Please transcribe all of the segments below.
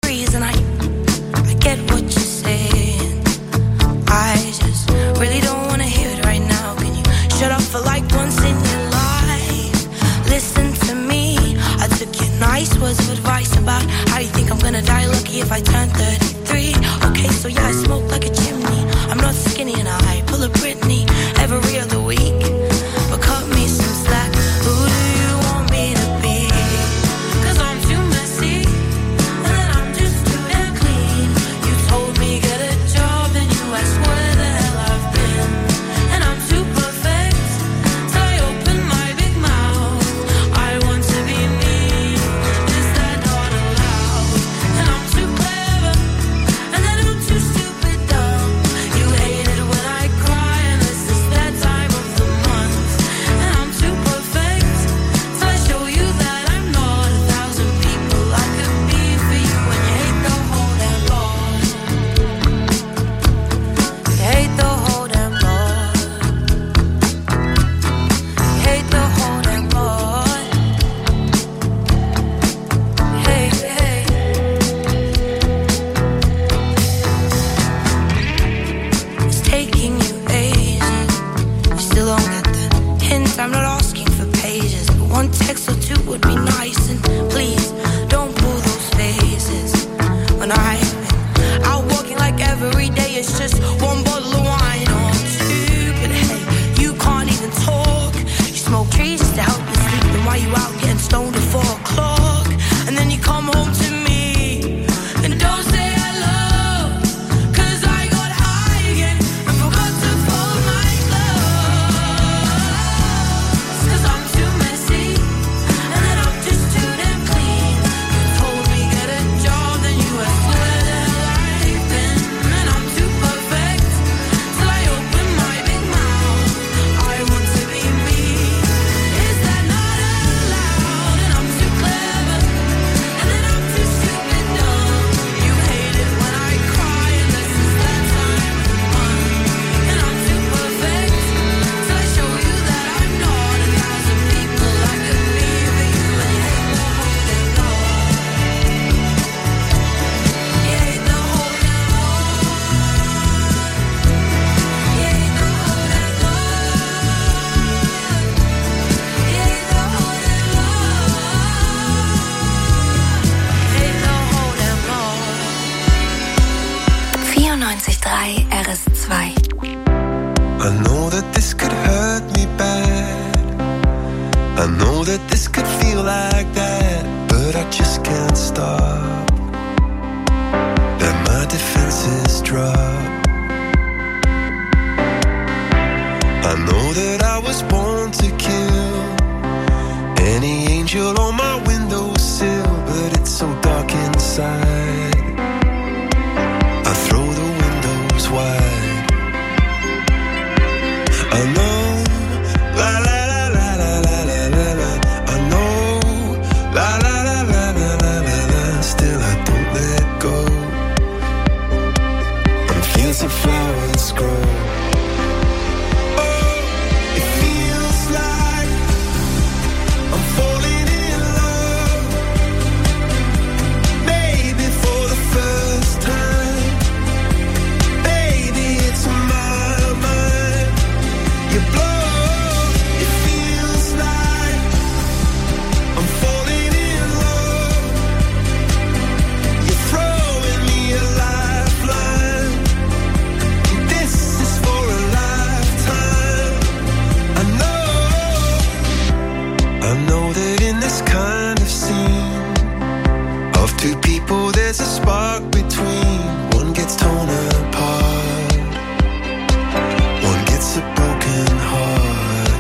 freeze, and I get what you're saying. I just really don't wanna hear it right now. Can you shut up for like once in your life? Listen to me. I took your nice words of advice about how you think I'm gonna die lucky if I turn 33. Okay, so yeah, I smoke like a chimney. I'm not skinny and I pull a Britney every other week. But cut me some slack. Who do you want me to be? 'Cause I'm too messy and then I'm just too damn clean. You told me get a job and you asked where the hell I've been. And I'm too perfect, so I open my big mouth. I want to be me. Is that not allowed? And I'm too clever and then I'm too stupid dumb. You hate it when I cry and this is that time of the month. And I'm too perfect, so I show you that I'm not 1,000 people I could be for you. And you hate the whole damn lot. You hate the whole damn lot. You hate the whole damn lot. Hey, hey. It's taking you ages. You still don't get the hint. I'm not asking for pages, but one text or two would be nice. And please don't pull those faces when I'm out walking like every day. It's just one bottle of wine or two. But hey, you can't even talk. You smoke trees just to help you sleep. Then why you out getting stoned at 4 o'clock? And then you come home to me and don't say hello. 'Cause I got high again and forgot to fold my clothes. 'Cause I'm too messy and then I'm just too damn clean. You told me get a job, then you asked where the hell I've been. And I'm too perfect, so I open my big mouth. I want to be me. Is that not allowed? And I'm too clever and then I'm too stupid dumb. You hate it when I cry and this is that time of the month. And I'm too perfect, so I show you that I'm not 1,000 people I could be for you. And you hate the whole damn lot. You hate the whole damn lot. You hate the whole damn lot. You hate the whole damn lot. 94.3 RS2. I know that this could hurt me bad. I know that this could feel like that, but I just can't stop. Let my defenses drop. I know that I was born to kill any angel on my windowsill, but it's so dark inside. I throw the windows wide. I know, la la la la la la la la la. I know, la la la la la la la la. Still I don't let go. And fields of flowers grow. Oh, it feels like I'm falling in love. Maybe for the first time. Baby, it's my mind. You blow. It feels like I'm falling in love. You're throwing me a lifeline. This is for a lifetime. I know that in this kind of scene of two people there's a spark between. One gets torn apart, one gets a broken heart.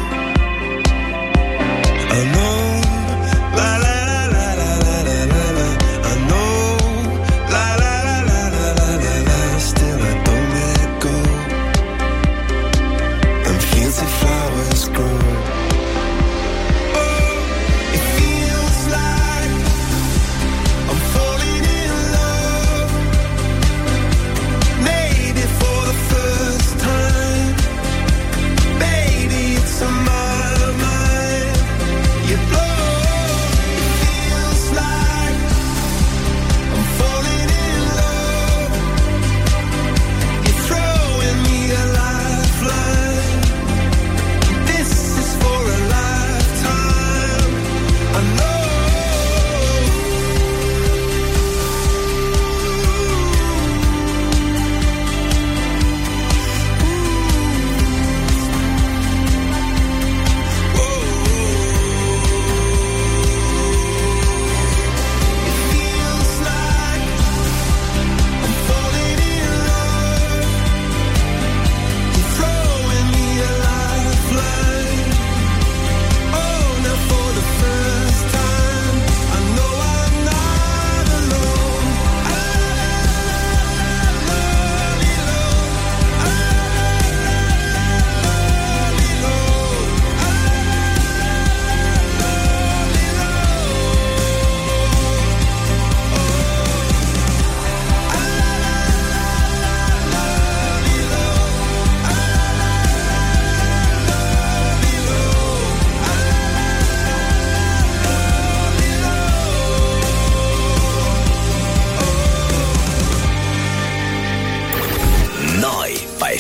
I know, la la la la la la la la. I know, la la la la la la la la. Still I don't let go. And fields of flowers grow. Oh, it feels like I'm falling in love. Maybe for the first time.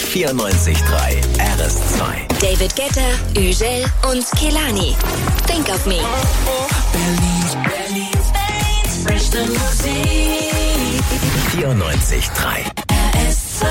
94.3 RS2. David Guetta, Üjel und Kehlani. Think of me. Berlin's beste Musik. 94.3 RS2.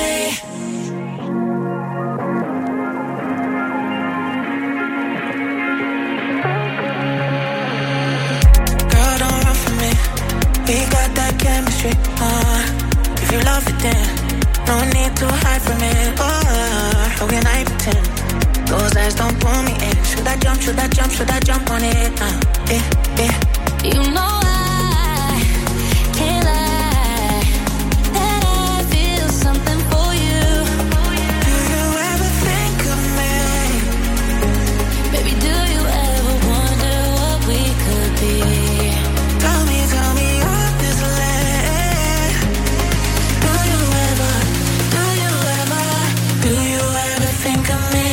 Girl, don't run from me. We got that chemistry. If you love it, then no need to hide from it. How can I pretend? Those eyes don't pull me in. Should I jump? Should I jump? Should I jump on it? You know I can't lie that I feel something for you. Do you ever think of me? Baby, do you ever wonder what we could be? Tell me honestly. Do you ever think of me?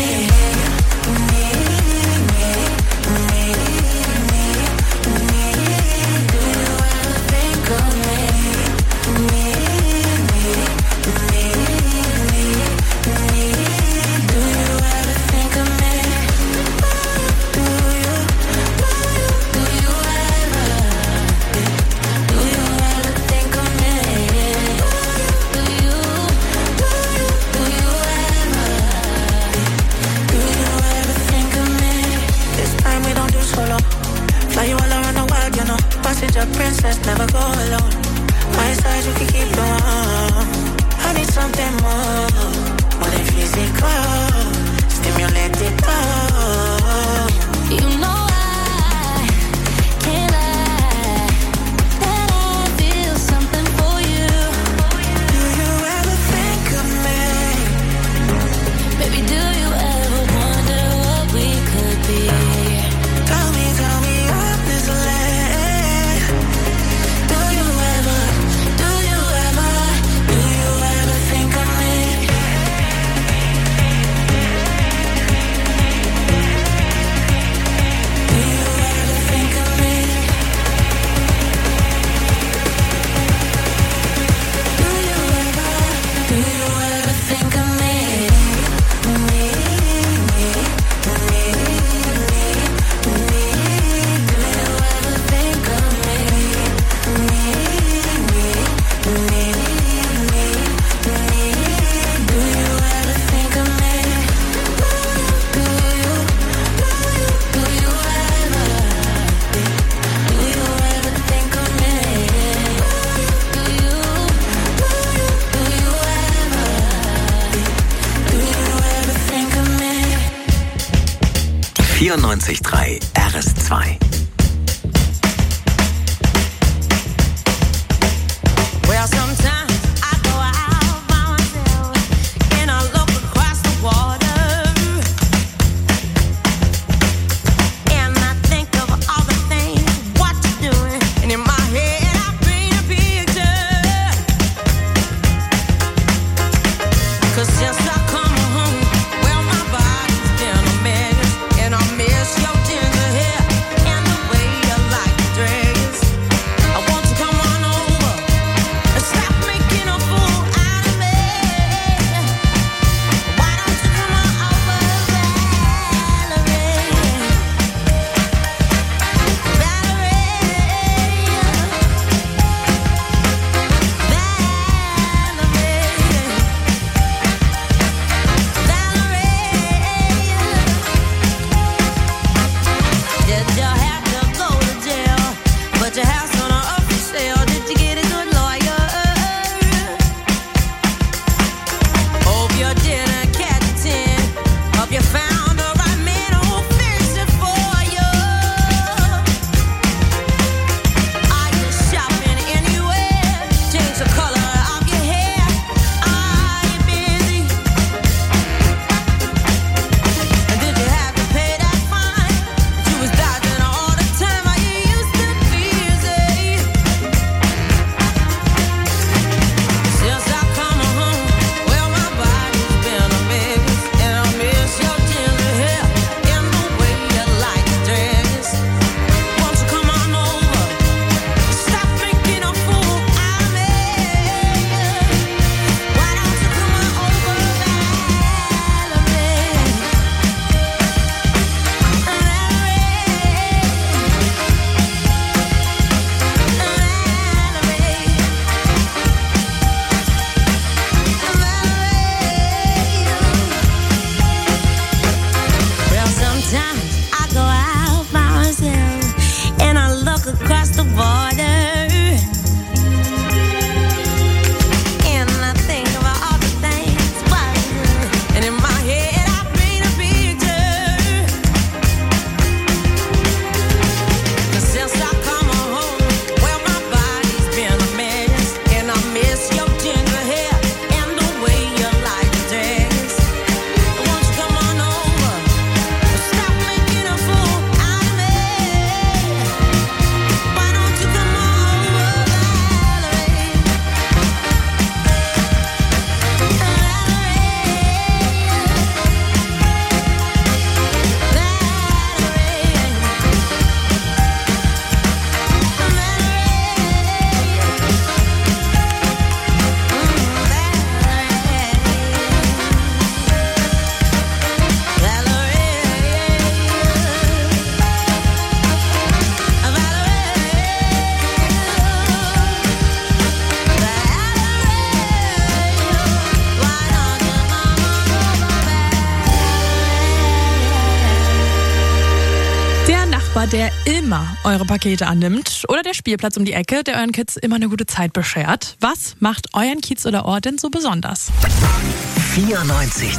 Fly you all around the world, you know. Passenger princess, never go alone. My side, you can keep the warm. I need something more than physical. Stimulate it all. You know I can't lie that I feel something for you. Do you ever think of me? Baby, do you ever wonder what we could be? Tell me honestly. Do you ever think of me? Do you ever think of me? Do you ever think of me? RS2. 94.3 RS2. Well, sometimes I go out by myself and I look across the water, and I think of all the things what you're doing, and in my head I paint a picture. 'Cause since I come home, well, my body's been a mess, and I miss your ginger hair and der immer eure Pakete annimmt oder der Spielplatz um die Ecke, der euren Kids immer eine gute Zeit beschert? Was macht euren Kiez oder Ort denn so besonders? 94.3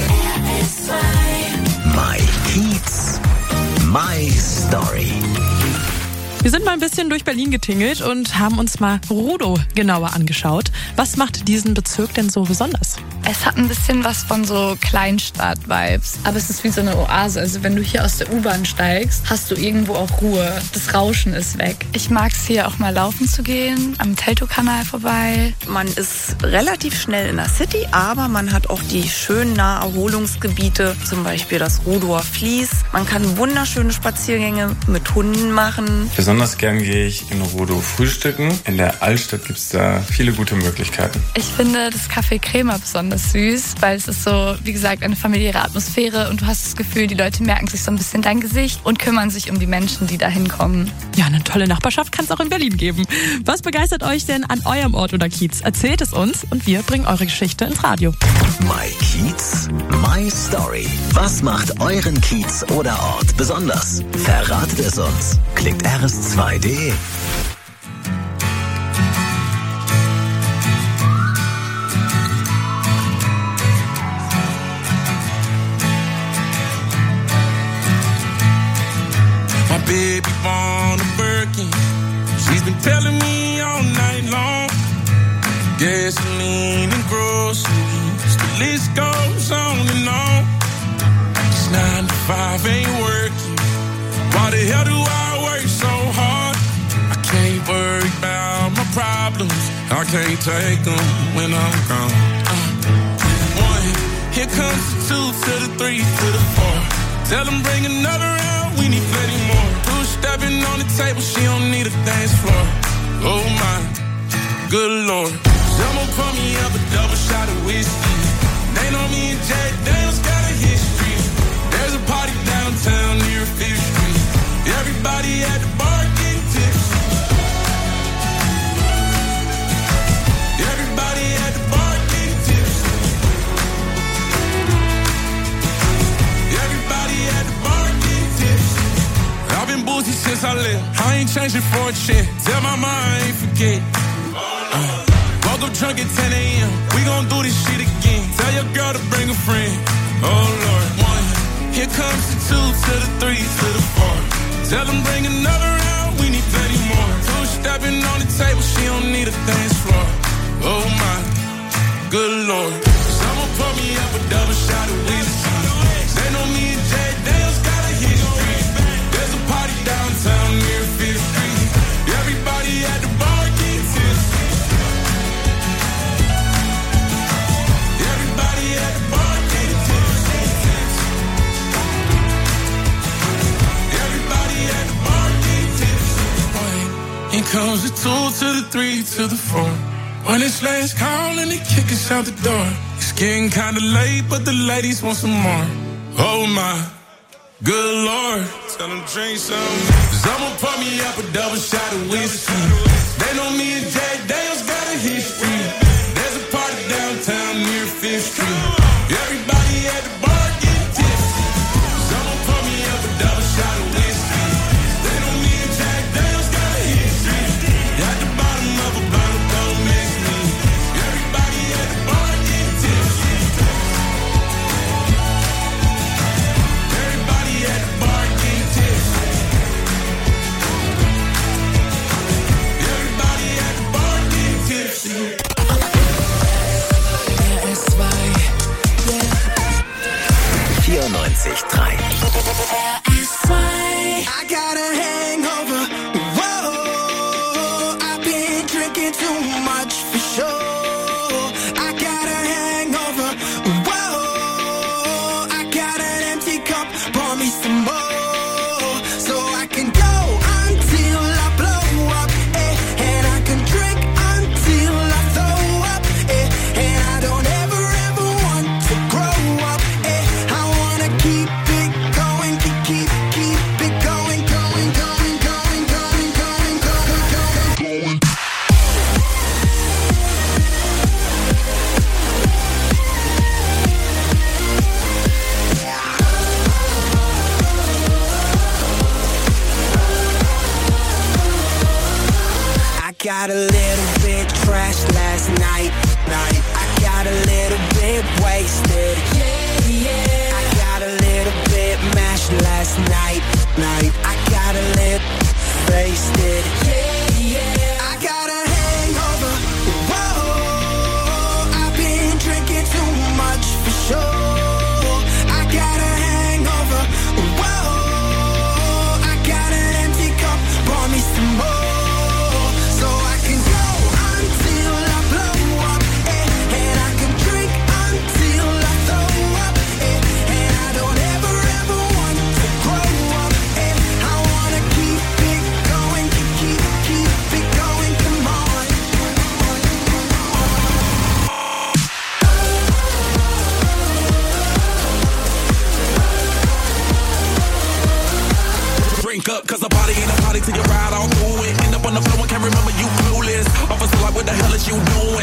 My Kiez, My Story. Wir sind mal ein bisschen durch Berlin getingelt und haben uns mal Rudow genauer angeschaut. Was macht diesen Bezirk denn so besonders? Es hat ein bisschen was von so Kleinstadt-Vibes. Aber es ist wie so eine Oase. Also wenn du hier aus der U-Bahn steigst, hast du irgendwo auch Ruhe. Das Rauschen ist weg. Ich mag es hier auch mal laufen zu gehen, am Teltow-Kanal vorbei. Man ist relativ schnell in der City, aber man hat auch die schönen Naherholungsgebiete, zum Beispiel das Rudower Fließ. Man kann wunderschöne Spaziergänge mit Hunden machen. Besonders gern gehe ich in Rudow frühstücken. In der Altstadt gibt es da viele gute Möglichkeiten. Ich finde das Café Crema besonders süß, weil es ist so, wie gesagt, eine familiäre Atmosphäre und du hast das Gefühl, die Leute merken sich so ein bisschen dein Gesicht und kümmern sich um die Menschen, die da hinkommen. Ja, eine tolle Nachbarschaft kann es auch in Berlin geben. Was begeistert euch denn an eurem Ort oder Kiez? Erzählt es uns und wir bringen eure Geschichte ins Radio. My Kiez, My Story. Was macht euren Kiez oder Ort besonders? Verratet es uns. Klickt rs2.de. My baby born a Birkin. She's been telling me all night long. Gasoline and groceries, the list goes on and on. This 9 to 5 ain't working. Why the hell do I work so hard? I can't worry about my problems. I can't take them when I'm gone. 1, here comes the 2 to the 3 to the 4. Tell them bring another round, we need plenty more. 2 stepping on the table, she don't need a dance floor. Oh my, good Lord. Someone pour me up a double shot of whiskey. They know me and Jack Daniels got a history. There's a party downtown near 5th Street. Everybody at the bar getting tipsy. Everybody at the bar getting tipsy. Everybody at the bar getting tipsy. I've been boozy since I left. I ain't changing for a check. Tell my mom I ain't forget. Woke up drunk at 10 a.m. We gon' do this shit again. Tell your girl to bring a friend. Oh Lord. 1, here comes the 2 to the 3 to the 4. Tell them bring another round, we need plenty more. 2 stepping on the table, she don't need a dance floor. Oh my, good Lord. Someone pour me up a double shot of whiskey. They know me and Jack Daniels got a history. There's a party downtown near 5th Street. Everybody at the bar getting tipsy. Everybody at the bar getting tipsy. Everybody at the bar getting tipsy. Here comes the 2 to the 3 to the 4. When it's last call and they kick us out the door. It's getting kinda late, but the ladies want some more. Oh my, good Lord. Tell them drink some. Someone pour me up a double shot of whiskey. They know me and Jack Daniels got a history. There's a party downtown near 5th Street. Everybody at the bar getting tipsy. Someone pour me up a double shot of whiskey. They know me and Jack Daniels got a history. At the bottom of a bottle, don't miss me. Everybody at the bar getting tipsy. Everybody at the bar getting tipsy. Everybody at the bar getting tipsy. RS2, yeah. 94.3 RS2. I got a hangover. Whoa, I've been drinking too much for sure. I got a hangover. Whoa, I got an empty cup. Pour me some more, so I can go until I blow up, and I can drink until I throw up, and I don't ever want to grow up, I wanna keep it going, keep it going, going, going, going, going, going, going, going, going.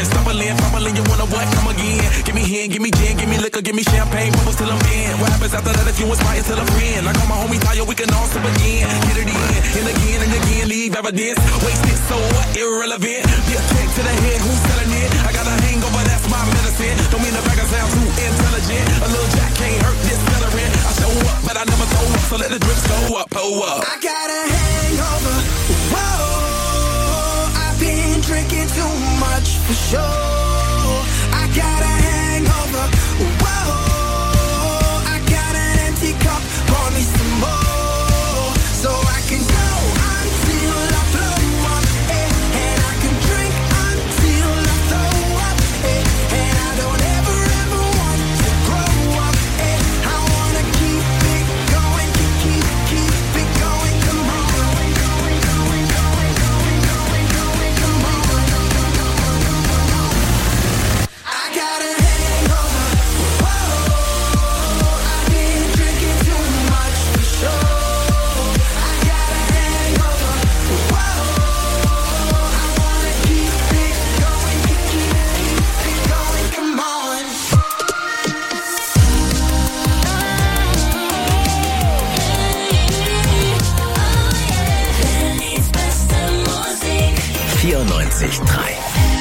Stumbling, you wanna what? Come again. Give me hand, give me gin, give me liquor, give me champagne, bubbles till I'm in. What happens after that if you inspire till I'm in? I call my homie Tayo, we can all sip again. Get it in, and again, leave evidence. Wasted, so what? Irrelevant. Be a kick to the head, who's selling it? I got a hangover, that's my medicine. Don't mean the bag I sound too intelligent. A little jack can't hurt this celery. I show up, but I never throw up, so let the drinks go up, pull up. I got a hangover, whoa. I've been drinking too much for sure. I got a hangover, whoa. I got an empty cup, pour me some more. So I can go until I blow up, and I can drink until I throw up, and I don't ever want to grow up, I wanna keep it going, keep it going, come on. I got a hangover, whoa. I've been drinking too much for sure. I got a hangover, whoa. I wanna keep it going, come on. Berlins beste Musik. 94.3.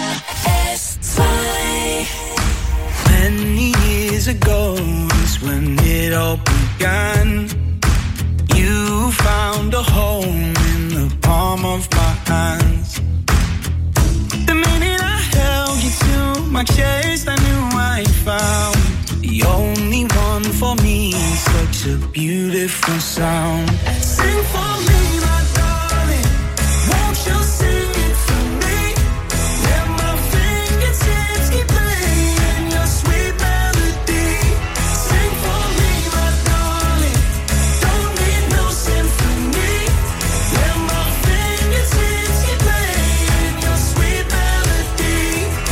Many years ago is when it all began. You found a home in the palm of my hands. The minute I held you to my chest, I knew I found the only one for me. Such a beautiful sound. Sing for me, my darling. Won't you sing it for me? Let my fingertips keep playing your sweet melody. Sing for me, my darling. Don't need no symphony. Let my fingertips keep playing your sweet melody.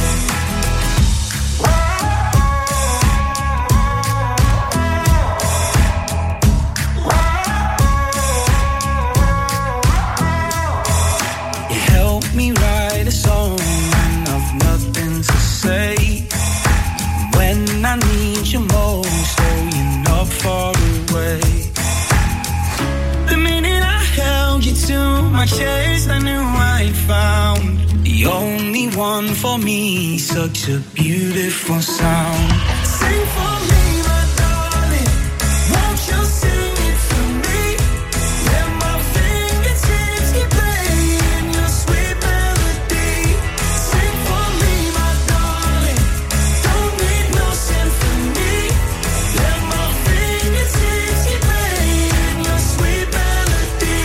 You help me write a song when I've nothing to say. When I need you most, oh, you're not far away. The minute I held you to my chest, I knew I found the only one for me. Such a beautiful sound. Sing for me, my darling. Won't you sing it for me? Let my fingertips keep playing your sweet melody. Sing for me, my darling. Don't need no symphony. Let my fingertips keep playing your sweet melody.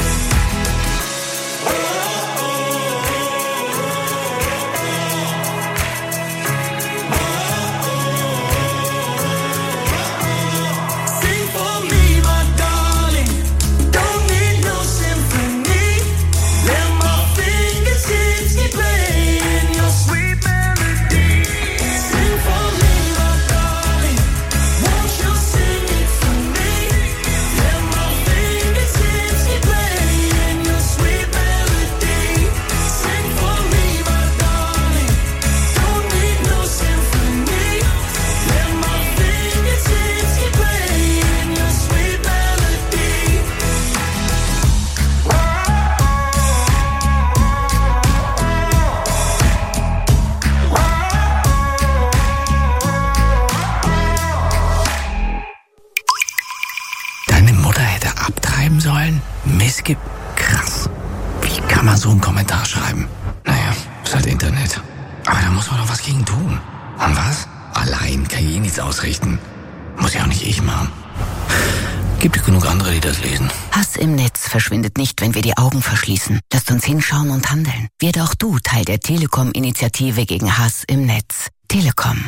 Sing for me, my darling. Don't need no symphony. Let my fingertips keep playing your sweet melody. Sing for me, my darling. Won't you sing it for me? Let my fingertips keep playing your sweet melody. Sing for me, my darling. Don't need no symphony. Let my fingertips keep playing your sweet melody. Deine Mutter hätte abtreiben sollen? Missgib. Krass. Wie kann man so einen Kommentar schreiben? Naja, ist halt Internet. Aber da muss man doch was gegen tun. Und was? Allein kann ich nichts ausrichten. Muss ja auch nicht ich machen. Gibt genug andere, die das lesen. Hass im Netz verschwindet nicht, wenn wir die Augen verschließen. Lasst uns hinschauen und handeln. Werde auch du Teil der Telekom-Initiative gegen Hass im Netz. Telekom.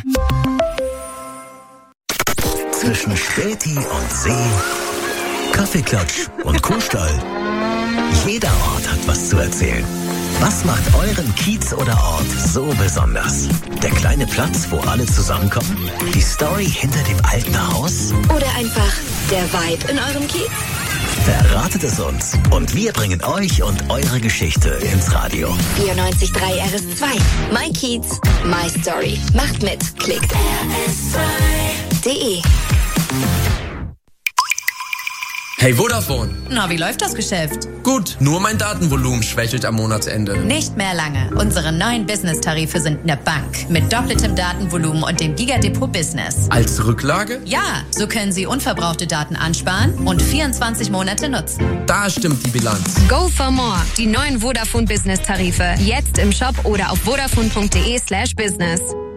Zwischen Späti und See, Kaffeeklatsch und Kuhstall. Jeder Ort hat was zu erzählen. Was macht euren Kiez oder Ort so besonders? Der kleine Platz, wo alle zusammenkommen? Die Story hinter dem alten Haus? Oder einfach der Vibe in eurem Kiez? Verratet es uns und wir bringen euch und eure Geschichte ins Radio. 94.3 RS2. My Kiez, My Story. Macht mit. Klickt rs2.de. Hey Vodafone. Na, wie läuft das Geschäft? Gut, nur mein Datenvolumen schwächelt am Monatsende. Nicht mehr lange. Unsere neuen Business-Tarife sind eine Bank. Mit doppeltem Datenvolumen und dem Gigadepot Business. Als Rücklage? Ja, so können Sie unverbrauchte Daten ansparen und 24 Monate nutzen. Da stimmt die Bilanz. Go for more. Die neuen Vodafone Business-Tarife. Jetzt im Shop oder auf vodafone.de/business.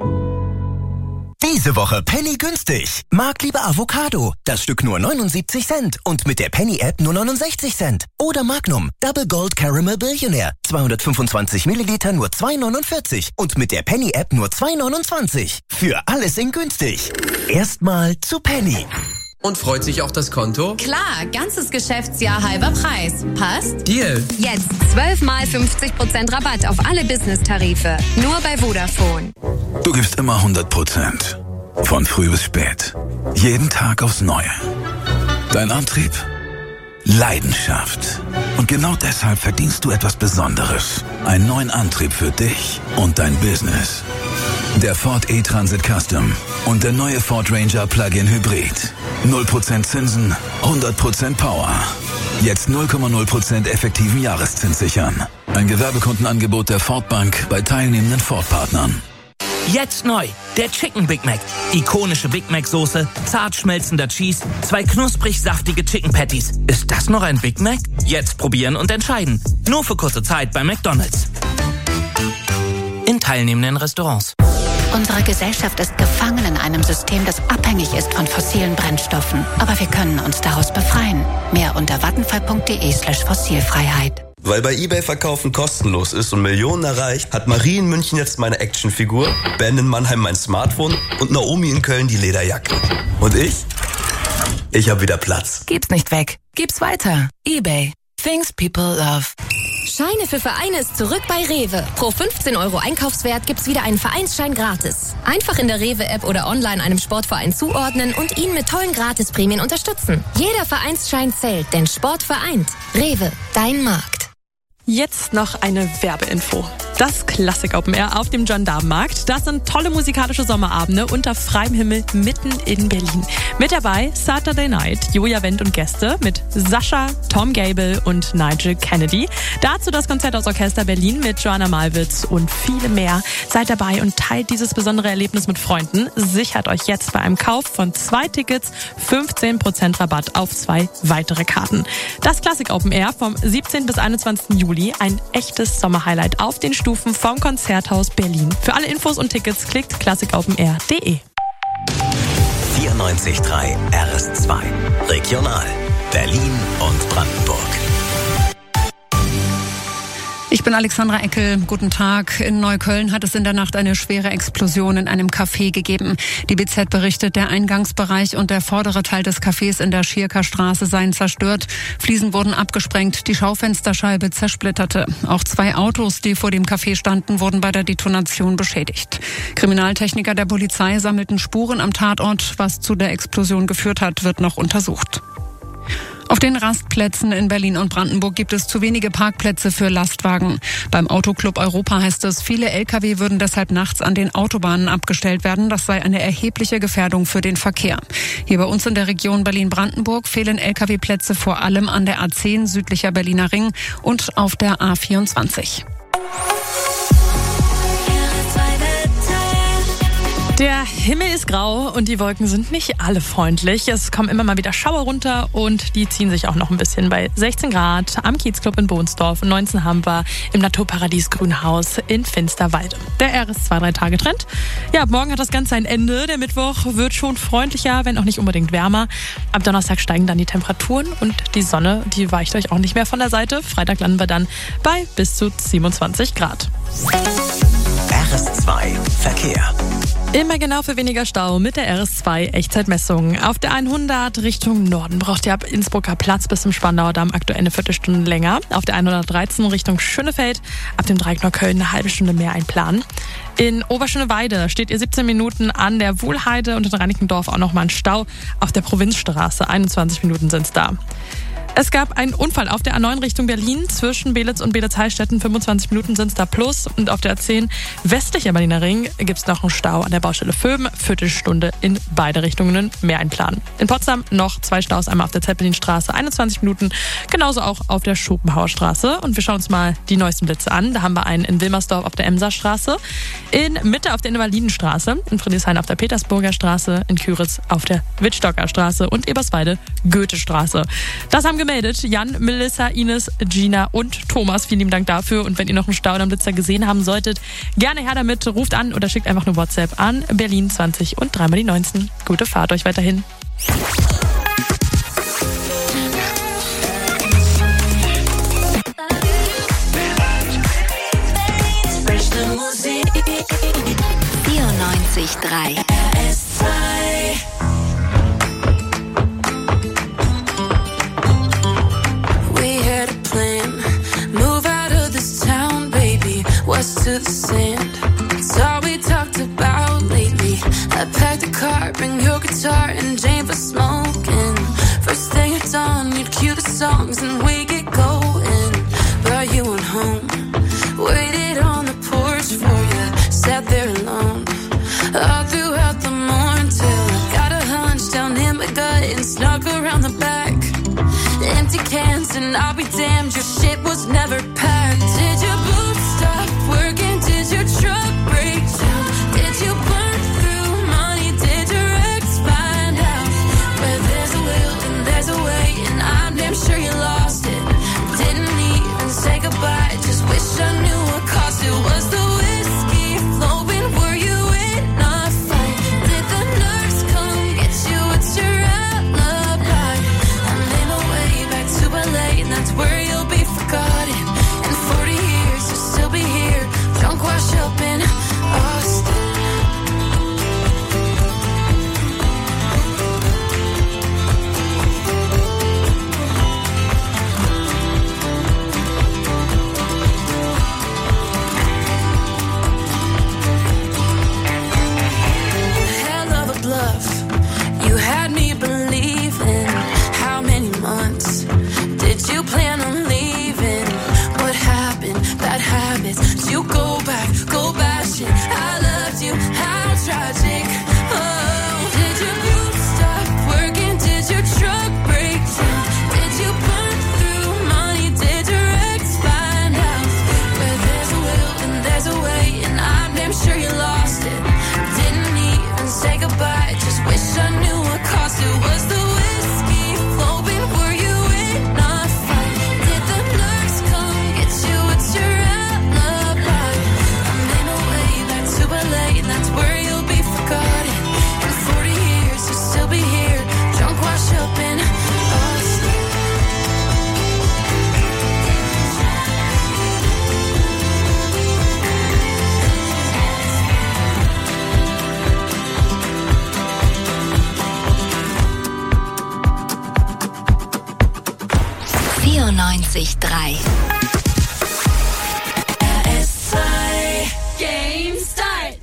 Diese Woche Penny günstig. Marktliebe Avocado. Das Stück nur 79 Cent und mit der Penny-App nur 69 Cent. Oder Magnum Double Gold Caramel Billionaire. 225 Milliliter nur 2,49 und mit der Penny-App nur 2,29. Für alles in günstig. Erstmal zu Penny. Und freut sich auch das Konto? Klar, ganzes Geschäftsjahr halber Preis. Passt? Deal. Jetzt 12 mal 50% Rabatt auf alle Business-Tarife. Nur bei Vodafone. Du gibst immer 100%. Von früh bis spät. Jeden Tag aufs Neue. Dein Antrieb? Leidenschaft. Und genau deshalb verdienst du etwas Besonderes. Einen neuen Antrieb für dich und dein Business. Der Ford E-Transit Custom und der neue Ford Ranger Plug-in Hybrid. 0% Zinsen, 100% Power. Jetzt 0,0% effektiven Jahreszins sichern. Ein Gewerbekundenangebot der Ford Bank bei teilnehmenden Ford-Partnern. Jetzt neu, der Chicken Big Mac. Ikonische Big Mac Soße, zart schmelzender Cheese, 2 knusprig saftige Chicken Patties. Ist das noch ein Big Mac? Jetzt probieren und entscheiden. Nur für kurze Zeit bei McDonald's. In teilnehmenden Restaurants. Unsere Gesellschaft ist gefangen in einem System, das abhängig ist von fossilen Brennstoffen. Aber wir können uns daraus befreien. Mehr unter vattenfall.de/Fossilfreiheit. Weil bei eBay Verkaufen kostenlos ist und Millionen erreicht, hat Marie in München jetzt meine Actionfigur, Ben in Mannheim mein Smartphone und Naomi in Köln die Lederjacke. Und ich? Ich hab wieder Platz. Gib's nicht weg. Gib's weiter. eBay. Things people love. Scheine für Vereine ist zurück bei Rewe. Pro 15 € Einkaufswert gibt's wieder einen Vereinsschein gratis. Einfach in der Rewe-App oder online einem Sportverein zuordnen und ihn mit tollen Gratisprämien unterstützen. Jeder Vereinsschein zählt, denn Sport vereint. Rewe, dein Markt. Jetzt noch eine Werbeinfo. Das Classic Open Air auf dem Gendarmenmarkt. Das sind tolle musikalische Sommerabende unter freiem Himmel mitten in Berlin. Mit dabei Saturday Night, Julia Wendt und Gäste mit Sascha, Tom Gable und Nigel Kennedy. Dazu das Konzert aus Orchester Berlin mit Joanna Malwitz und viele mehr. Seid dabei und teilt dieses besondere Erlebnis mit Freunden. Sichert euch jetzt bei einem Kauf von 2 Tickets 15% Rabatt auf 2 weitere Karten. Das Classic Open Air vom 17. bis 21. Juli. Ein echtes Sommerhighlight auf den Stufen vom Konzerthaus Berlin. Für alle Infos und Tickets klickt classicopenr.de. 94.3 RS2 Regional Berlin und Brandenburg. Ich bin Alexandra Eckel. Guten Tag. In Neukölln hat es in der Nacht eine schwere Explosion in einem Café gegeben. Die BZ berichtet, der Eingangsbereich und der vordere Teil des Cafés in der Schierker Straße seien zerstört. Fliesen wurden abgesprengt, die Schaufensterscheibe zersplitterte. Auch 2 Autos, die vor dem Café standen, wurden bei der Detonation beschädigt. Kriminaltechniker der Polizei sammelten Spuren am Tatort. Was zu der Explosion geführt hat, wird noch untersucht. Auf den Rastplätzen in Berlin und Brandenburg gibt es zu wenige Parkplätze für Lastwagen. Beim Autoclub Europa heißt es, viele Lkw würden deshalb nachts an den Autobahnen abgestellt werden. Das sei eine erhebliche Gefährdung für den Verkehr. Hier bei uns in der Region Berlin-Brandenburg fehlen Lkw-Plätze vor allem an der A10 südlicher Berliner Ring und auf der A24. Der Himmel ist grau und die Wolken sind nicht alle freundlich. Es kommen immer mal wieder Schauer runter und die ziehen sich auch noch ein bisschen bei 16 Grad am Kiezclub in Bohnsdorf und 19 haben wir im Naturparadies Grünhaus in Finsterwalde. Der RS2-3-Tage-Trend. Ja, ab morgen hat das Ganze ein Ende. Der Mittwoch wird schon freundlicher, wenn auch nicht unbedingt wärmer. Ab Donnerstag steigen dann die Temperaturen und die Sonne, die weicht euch auch nicht mehr von der Seite. Freitag landen wir dann bei bis zu 27 Grad. RS2 Verkehr. Immer genau für weniger Stau mit der RS2 Echtzeitmessung. Auf der 100 Richtung Norden braucht ihr ab Innsbrucker Platz bis zum Spandauer Damm aktuell eine Viertelstunde länger. Auf der 113 Richtung Schönefeld ab dem Dreieck Neukölln eine halbe Stunde mehr einplanen. In Oberschöneweide steht ihr 17 Minuten an der Wuhlheide und in Reinickendorf auch nochmal ein Stau. Auf der Provinzstraße 21 Minuten sind's da. Es gab einen Unfall auf der A9 Richtung Berlin. Zwischen Belitz und Belitz-Heilstätten 25 Minuten sind es da plus. Und auf der A10 westlicher Berliner Ring gibt es noch einen Stau an der Baustelle Vöben. Viertelstunde in beide Richtungen, mehr einplanen. In Potsdam noch 2 Staus, einmal auf der Zeppelinstraße, 21 Minuten. Genauso auch auf der Schopenhauer Straße. Und wir schauen uns mal die neuesten Blitze an. Da haben wir einen in Wilmersdorf auf der Emserstraße, in Mitte auf der Invalidenstraße, in Friedrichshain auf der Petersburger Straße, in Küritz auf der Wittstocker Straße und Eberswalde Goethestraße. Das haben gemeldet Jan, Melissa, Ines, Gina und Thomas. Vielen lieben Dank dafür. Und wenn ihr noch einen Stau oder einen Blitzer gesehen haben solltet, gerne her damit. Ruft an oder schickt einfach eine WhatsApp an Berlin 20 und 3 mal die 19. Gute Fahrt euch weiterhin. Musik 94.3 RS2. We had a plan, move out of this town, baby, west to the sand. It's all we talked about lately. I packed a car, bring your guitar and Jane for smoking. First thing at dawn, you'd cue the songs and we get going. But you went home, waited on the porch for you, sat there alone all throughout the morning till I got a hunch down in my gut and snuck around the back. Empty cans and I'll be damned, your shit was never packed. Did your boots stop working? Did your truck break down? Did you burn through money? Did your ex find out? Where there's a will and there's a way, and I'm damn sure you lost it. Didn't even say goodbye, just wish I knew what cost it. Was the whiskey flowing? Were you in a fight? Did the nurse come get you? What's your alibi? I made my way back to LA, and that's where you'll be forgotten. In 40 years you'll still be here, drunk, washed up in Austin. Hell of a bluff, you had me believing. How many months did you plan on leaving? What happened? Bad habits. Did you go back, go bashing? I loved you, how tragic. Oh, did your boots stop working? Did your truck break down? Did you burn through money? Did your ex find out? Where there's a will and there's a way, and I'm damn sure you lost it. Didn't even say goodbye, just wish I knew what cost it. Was the whiskey flowing? Were you in a fight? Did the nurse come get you? What's your alibi? I made my way back to LA, and that's where you'll be forgotten. In 40 years you'll still be here, drunk, washed up in Austin. 94.3 RS2. Game start.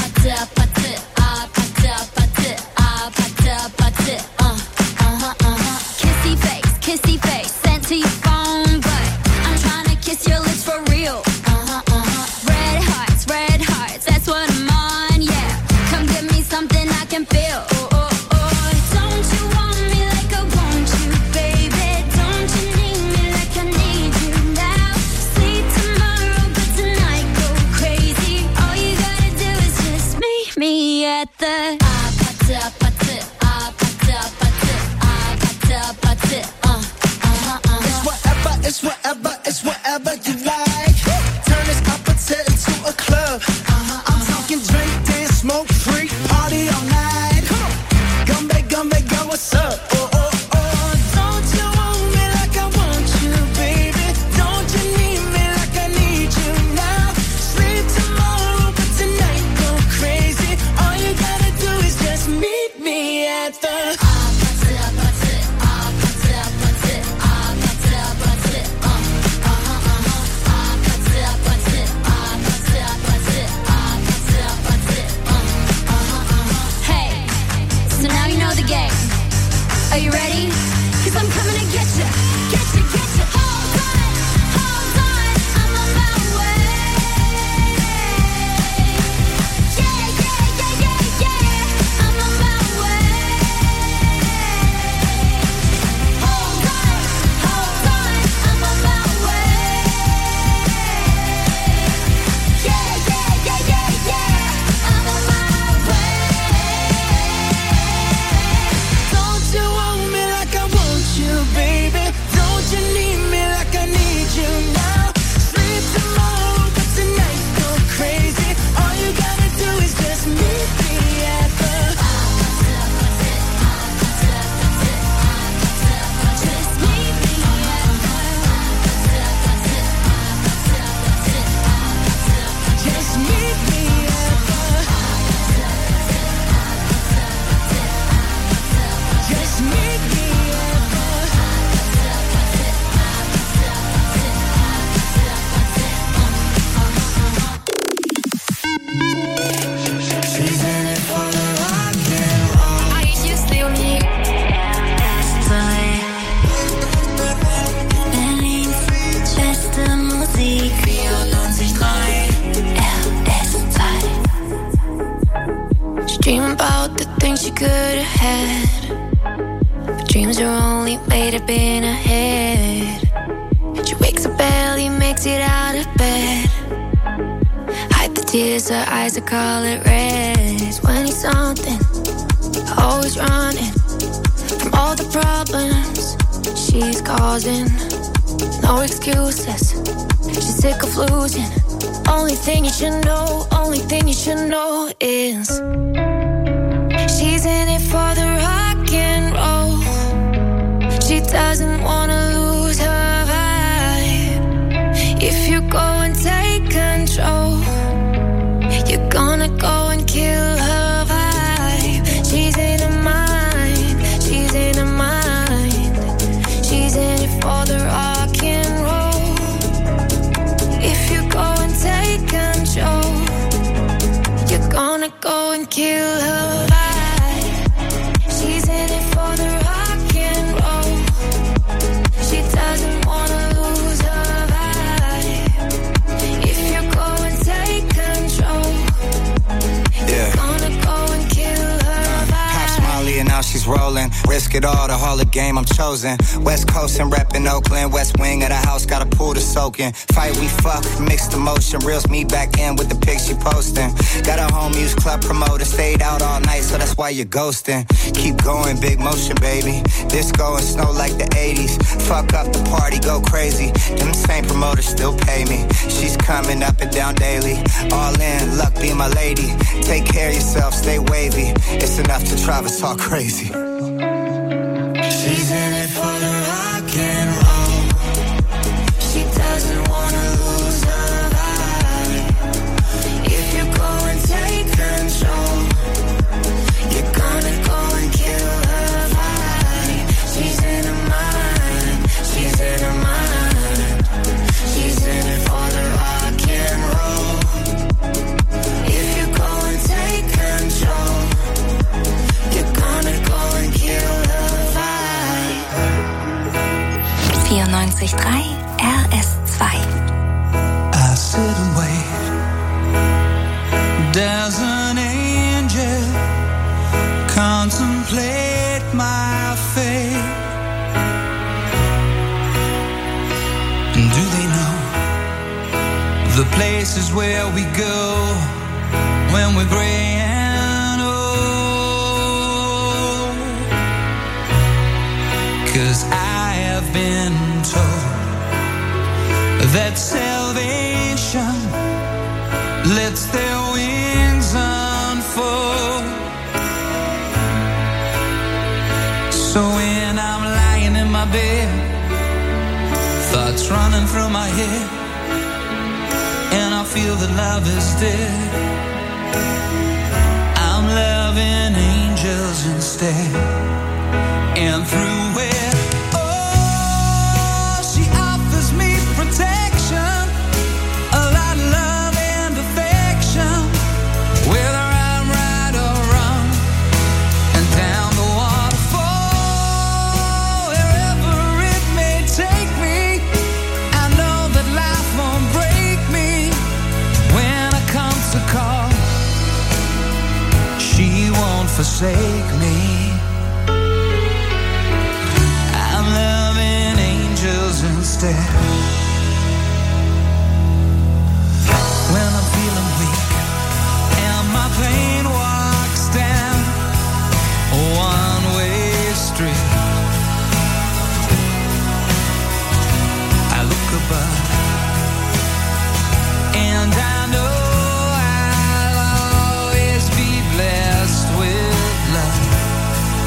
Kissy face, sent to your phone, but I'm trying to kiss your lips for real. Red hearts, that's what I'm on, yeah. Come give me something I can feel. Don't you want me like I want you, baby? Don't you need me like I need you now? Sleep tomorrow, but tonight go crazy. All you gotta do is just meet me at the It's whatever you like. Turn this opposite into a club. I'm talking drink, dance, smoke, freak, party all night. Gumbe, girl, what's up? Don't you want me like I want you, baby? Don't you need me like I need you now? Sleep tomorrow, but tonight go crazy. All you gotta do is just meet me at the Are you ready? 'Cause I'm coming to get ya. Dream about the things she could have had, but dreams are only made up in her head. She wakes up barely, makes it out of bed. Hide the tears, her eyes are colored red. 20 something, always running from all the problems she's causing. No excuses, she's sick of losing. Only thing you should know, only thing you should know is she's in it for the rock and roll. She doesn't wanna lose her vibe. If you go and take control, you're gonna go and kill her vibe. She's in her mind, she's in her mind. She's in it for the rock and roll. If you go and take control, you're gonna go and kill her vibe. She's in it for the rock and roll. She doesn't wanna lose her vibe. If you go and take control, you're gonna go and kill her vibe. Pop Molly and now she's rolling. Risk it all, the Hall of Game I'm chosen. West Coast and reppin' Oakland. West wing of the house, got a pool to soak in. Fight, we fuck, mixed emotion. Reels me back in with the pics she posting. Got a home use club promoter. Stayed out all night, so that's why you're ghosting. Keep going, big motion, baby. Disco and snow like the 80s. Fuck up the party, go crazy. Them same promoters still pay me. She's coming up and down daily. All in, luck be my lady. Take care of yourself, stay wavy. It's enough to drive us all crazy. She's in it for the rock and roll. She doesn't wanna lose her vibe. If you go and take control, you're gonna go and kill her vibe. She's in her mind, she's in her mind. She's in it for the rock and roll. If you go and take control, you're gonna go and kill her vibe. 94.3 RS2. I sit and wait. There's an angel contemplate my fate. Do they know the places where we go when we're gray and old? 'Cause I have been told that salvation lets their wings unfold. So when I'm lying in my bed, thoughts running through my head, and I feel that love is dead, I'm loving angels instead. And through it, oh, she offers me protection, a lot of love and affection, whether I'm right or wrong, and down the waterfall, wherever it may take me, I know that life won't break me. When I come to call, she won't forsake me. I'm loving angels instead. When I'm feeling weak and my pain walks down a one-way street, I look above and I know I'll always be blessed with love.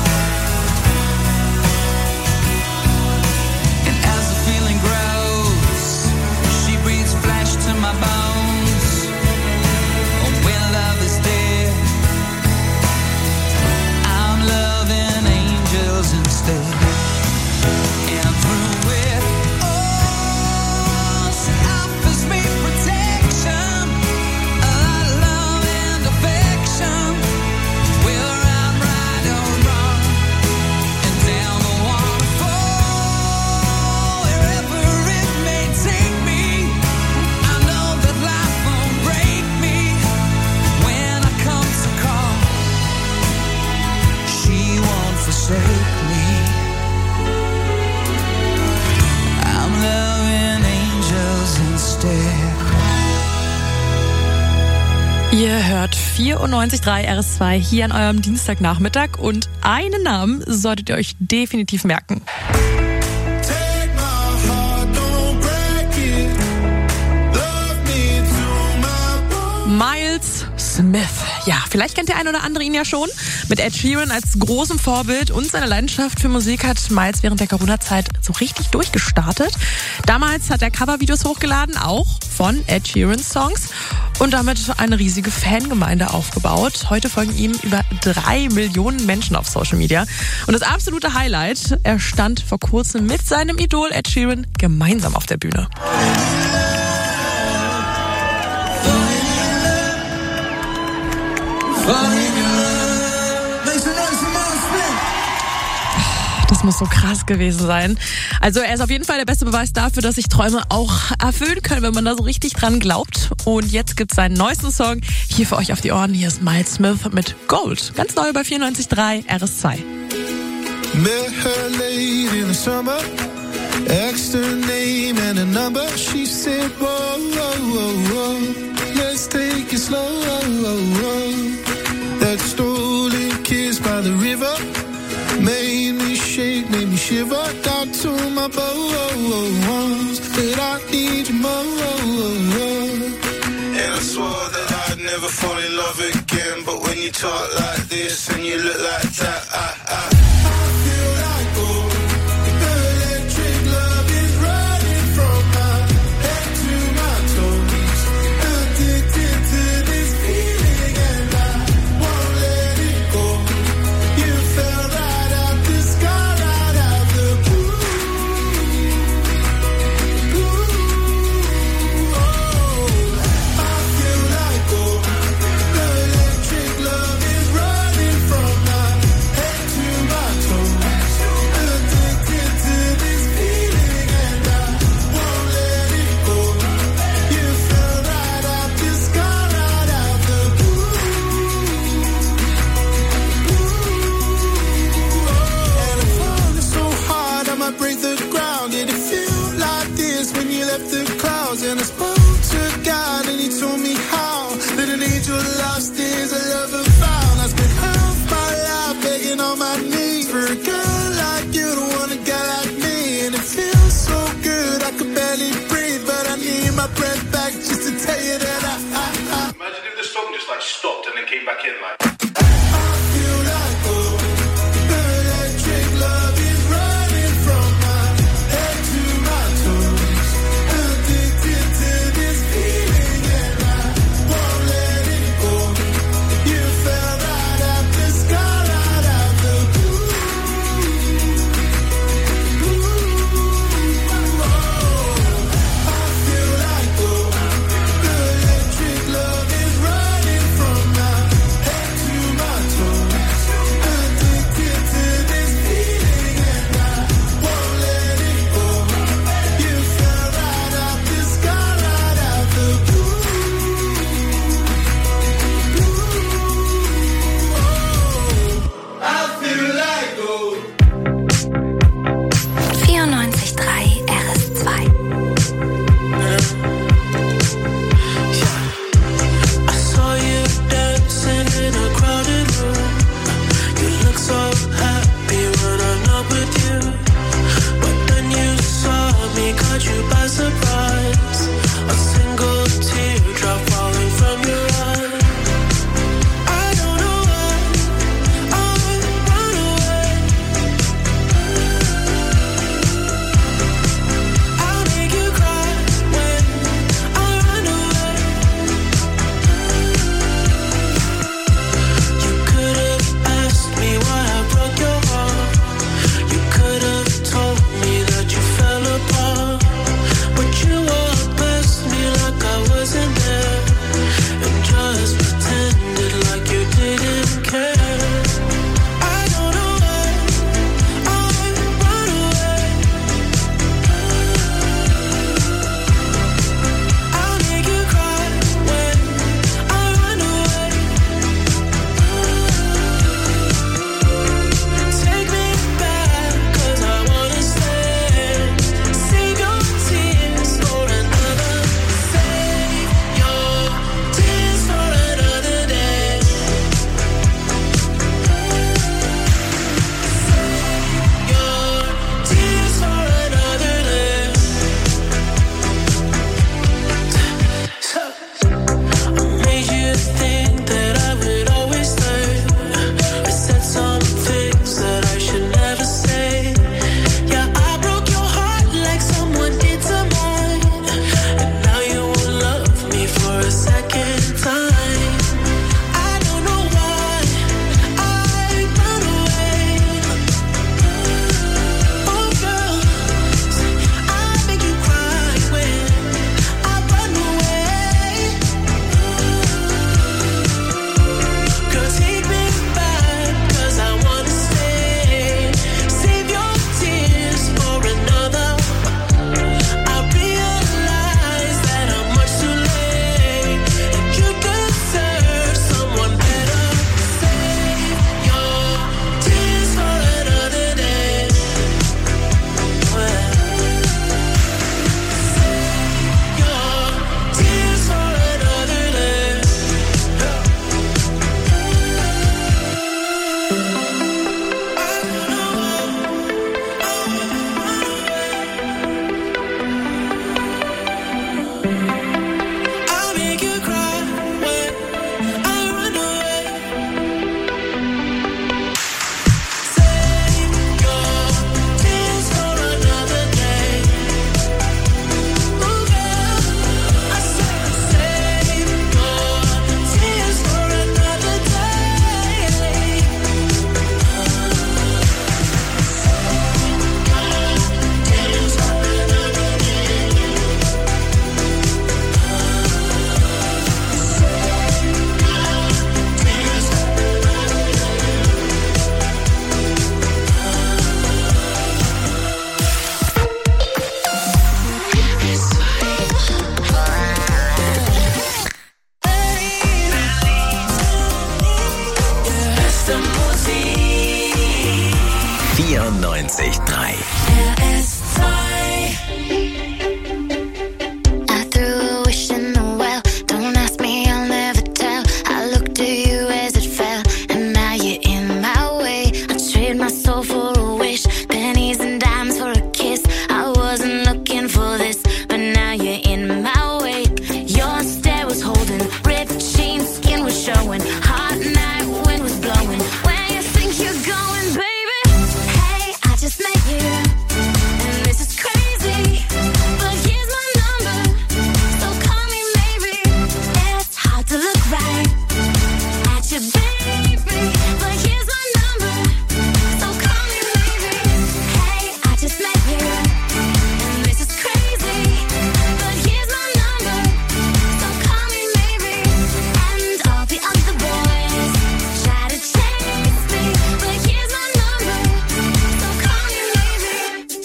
And as the feeling grows, Ihr hört 94.3 RS2 hier an eurem Dienstagnachmittag und einen Namen solltet ihr euch definitiv merken. Miles Smith. Ja, vielleicht kennt der ein oder andere ihn ja schon. Mit Ed Sheeran als großem Vorbild und seiner Leidenschaft für Musik hat Miles während der Corona-Zeit so richtig durchgestartet. Damals hat er Covervideos hochgeladen, auch von Ed Sheerans Songs, und damit eine riesige Fangemeinde aufgebaut. Heute folgen ihm über 3 Millionen Menschen auf Social Media. Und das absolute Highlight, er stand vor kurzem mit seinem Idol Ed Sheeran gemeinsam auf der Bühne. Das muss so krass gewesen sein. Also er ist auf jeden Fall der beste Beweis dafür, dass sich Träume auch erfüllen können, wenn man da so richtig dran glaubt. Und jetzt gibt's seinen neuesten Song hier für euch auf die Ohren. Hier ist Miles Smith mit Gold. Ganz neu bei 94.3 RS2. Met her late in the summer, asked her name and a number. She said, whoa, whoa, whoa, whoa, let's take it slow. That stolen kiss by the river made me shake, made me shiver. Down to my bones, that I need you more. And I swore that I'd never fall in love again, but when you talk like this and you look like that, I feel like gold. The electric love is running from my head to my toes. Addicted to this feeling and I won't let it go. You fell right out the sky, right out the blue. I feel like gold. The electric love is running from my head to my toes. Addicted to this feeling and I won't let it go. You fell right out the sky, right out the blue. And I'm falling so hard I might break the ground. Did it feel like this when you left the clouds? And I spoke to God and he told me how that an angel lost is a lover found. I spent half my life begging on my knees for a girl like you to want a guy like me. And it feels so good I could barely breathe, but I need my breath back just to tell you that I Imagine if the song just like stopped and then came back in like. feel like gold. The electric love is running from my head to my toes. Addicted to this feeling and I won't let it go. You fell right out the sky, right out the blue. I feel like gold. The electric love is running from my head to 94.3. I threw a wish in the well. Don't ask me, I'll never tell. I looked at you as it fell, and now you're in my way. I trade my soul for a wish, pennies and dimes for a kiss. I wasn't looking for this, but now you're in my way. Your stare was holding, ripped jeans, skin was showing. Hot night, wind was blowing. Where you think you're going, baby? Hey, I just met you, and this is crazy. But here's my number, so call me maybe. It's hard to look right at you, baby. But here's my number, so call me maybe. Hey, I just met you, and this is crazy. But here's my number, so call me maybe. And all the other boys try to chase me, but here's my number, so call me maybe.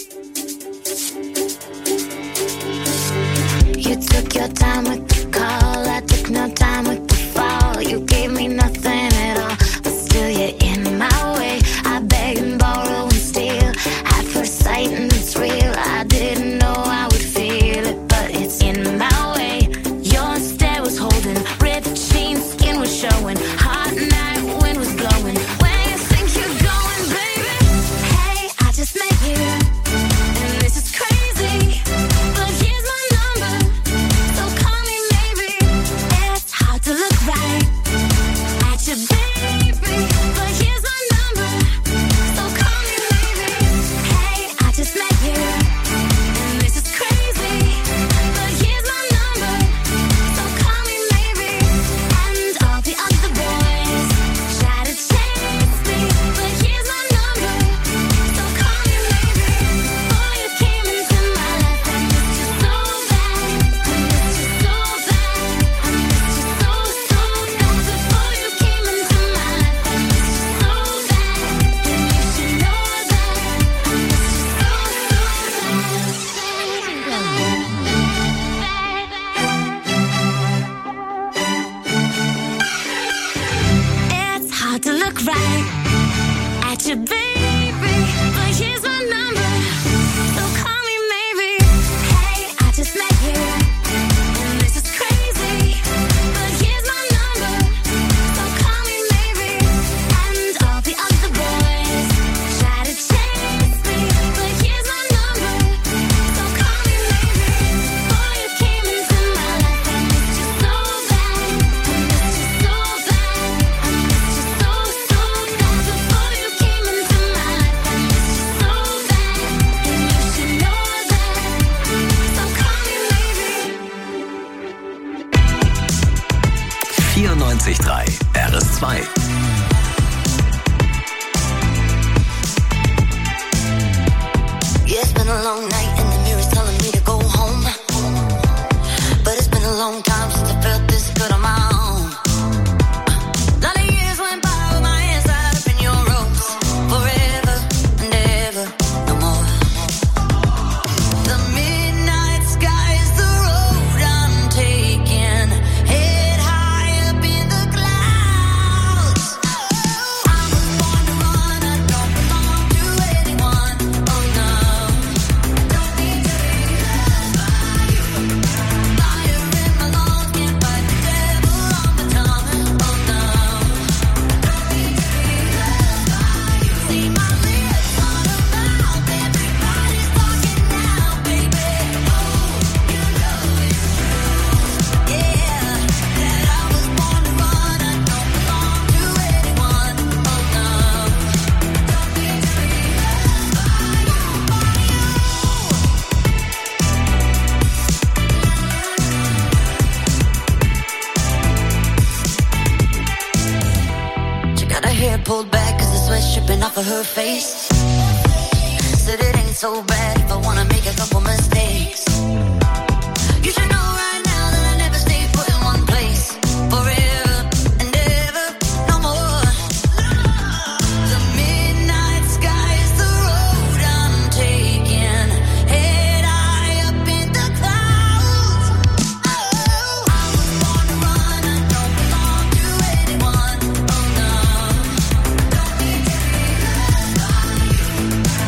You took your time with the call, I took no time with the fall. You gave me nothing at all, but still you're in my way. I beg and borrow and steal at first sight, and it's real. I didn't know I would feel it, but it's in my way. Your stare was holding, ripped jeans, skin was showing. Hot night, wind was blowing. Where you think you're going, baby? Hey, I just met you, and this is crazy. But here's my number, so call me maybe. It's hard to look right at you, baby. But here's my number, so call me maybe. Hey, I just met you, and this is crazy. But here's my number, so call me maybe. And all the other boys try to chase me, but here's my number, so call me maybe. Before you came into my life, I missed you so bad. I missed you so bad. I missed you so bad. Before you came into my life, I missed you so bad. And you should know that. I missed you so It's hard to look right at you, baby. But here's my number, so call me maybe. Hey, I just met you, and this is crazy. But here's my number, so call me maybe. And all the other boys try to chase me, but here's my number, so call me maybe. Before you came into my life, I missed you so bad. I missed you so bad. I missed you so bad. Before you came into my life, I missed you so bad. And you should know that. So call me maybe. 94.3 RS2. Yeah, it's been a long night and the mirror's telling me to go home. But it's been a long time since I felt this good on my own. Lot of years went by with my hands tied up in your ropes. Forever and ever, no more. The midnight sky is the road I'm taking. Head high up in the clouds. I was born to run, I don't belong to anyone. Oh no, don't need to be loved by you. Fire in my lungs, can't fight the devil on my tongue. Oh no, don't need to be loved by you. See my lips on a mouth, everybody's talking now, baby. Oh, you know it's true. Yeah, that I was born to run, I don't belong to anyone. Oh no, don't need to be loved by you. She got her hair pulled back 'cause the sweat's dripping off of her face. Said it ain't so bad if I wanna make a couple mistakes. You should know right now that I never stay put in one place. Forever and ever, no more. The midnight sky is the road I'm taking. Head high up in the clouds. Oh, I was born to run, I don't belong to anyone. Oh no, don't need to be loved by you.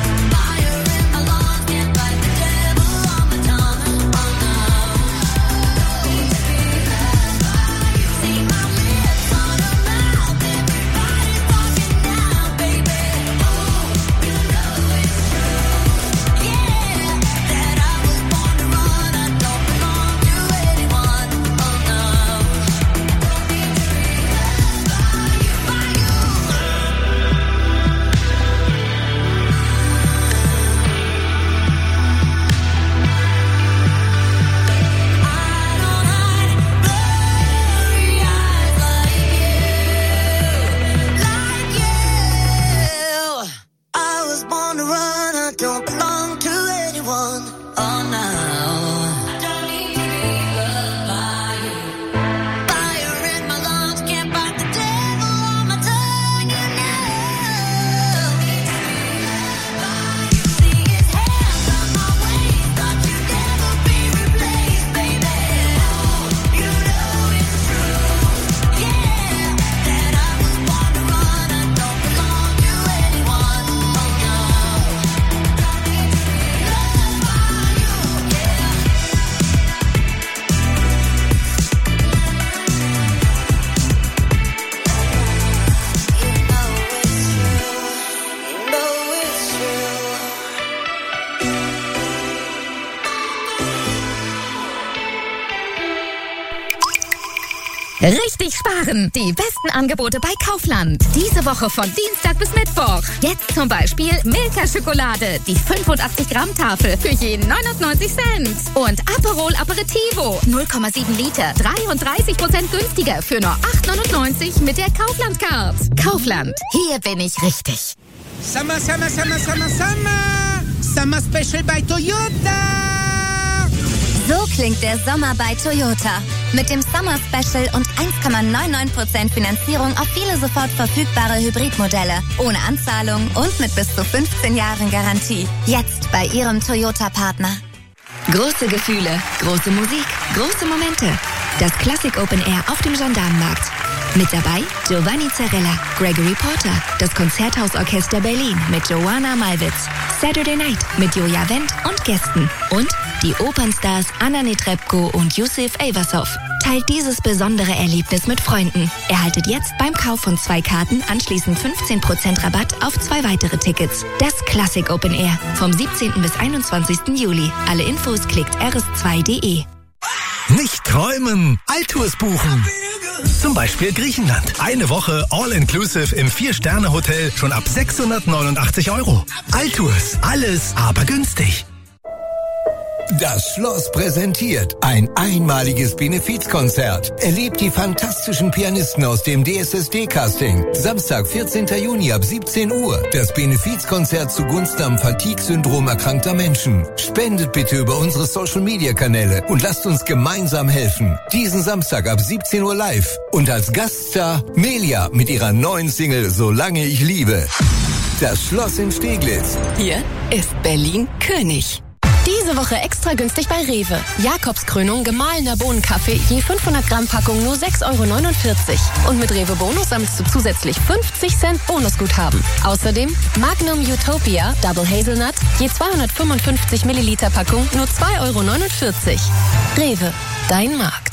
sparen. Die besten Angebote bei Kaufland. Diese Woche von Dienstag bis Mittwoch. Jetzt zum Beispiel Milka-Schokolade, die 85 Gramm Tafel für jeden 99 Cent. Und Aperol Aperitivo, 0,7 Liter, 33% günstiger für nur 8,99 mit der Kaufland-Card. Kaufland, hier bin ich richtig. Summer, summer, summer, summer, summer. Summer Special bei Toyota. So klingt der Sommer bei Toyota. Mit dem Summer Special und 1,99% Finanzierung auf viele sofort verfügbare Hybridmodelle. Ohne Anzahlung und mit bis zu 15 Jahren Garantie. Jetzt bei Ihrem Toyota-Partner. Große Gefühle, große Musik, große Momente. Das Classic Open Air auf dem Gendarmenmarkt. Mit dabei Giovanni Zarella, Gregory Porter, das Konzerthausorchester Berlin mit Joanna Malwitz, Saturday Night mit Joja Wendt und Gästen und die Opernstars Anna Netrebko und Yusuf Ayvasow. Teilt dieses besondere Erlebnis mit Freunden. Erhaltet jetzt beim Kauf von 2 Karten anschließend 15% Rabatt auf 2 weitere Tickets. Das Classic Open Air vom 17. bis 21. Juli. Alle Infos klickt rs2.de. Nicht träumen, Altours buchen. Zum Beispiel Griechenland. Eine Woche All-Inclusive im 4-Sterne-Hotel schon ab 689 €. Altours, alles aber günstig. Das Schloss präsentiert ein einmaliges Benefizkonzert. Erlebt die fantastischen Pianisten aus dem DSSD-Casting. Samstag, 14. Juni ab 17 Uhr. Das Benefizkonzert zugunsten am Fatigue-Syndrom erkrankter Menschen. Spendet bitte über unsere Social-Media-Kanäle und lasst uns gemeinsam helfen. Diesen Samstag ab 17 Uhr live. Und als Gaststar Melia mit ihrer neuen Single Solange ich liebe. Das Schloss in Steglitz. Hier ist Berlin König. Diese Woche extra günstig bei Rewe. Jakobskrönung gemahlener Bohnenkaffee, je 500 Gramm Packung nur 6,49 €. Und mit Rewe Bonus sammelst du zusätzlich 50 Cent Bonusguthaben. Außerdem Magnum Utopia Double Hazelnut, je 255 Milliliter Packung nur 2,49 €. Rewe, dein Markt.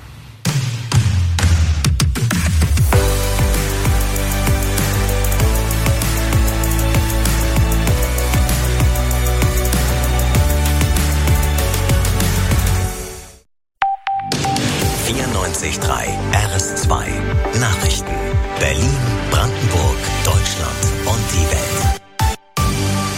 RS2 Nachrichten. Berlin, Brandenburg, Deutschland und die Welt.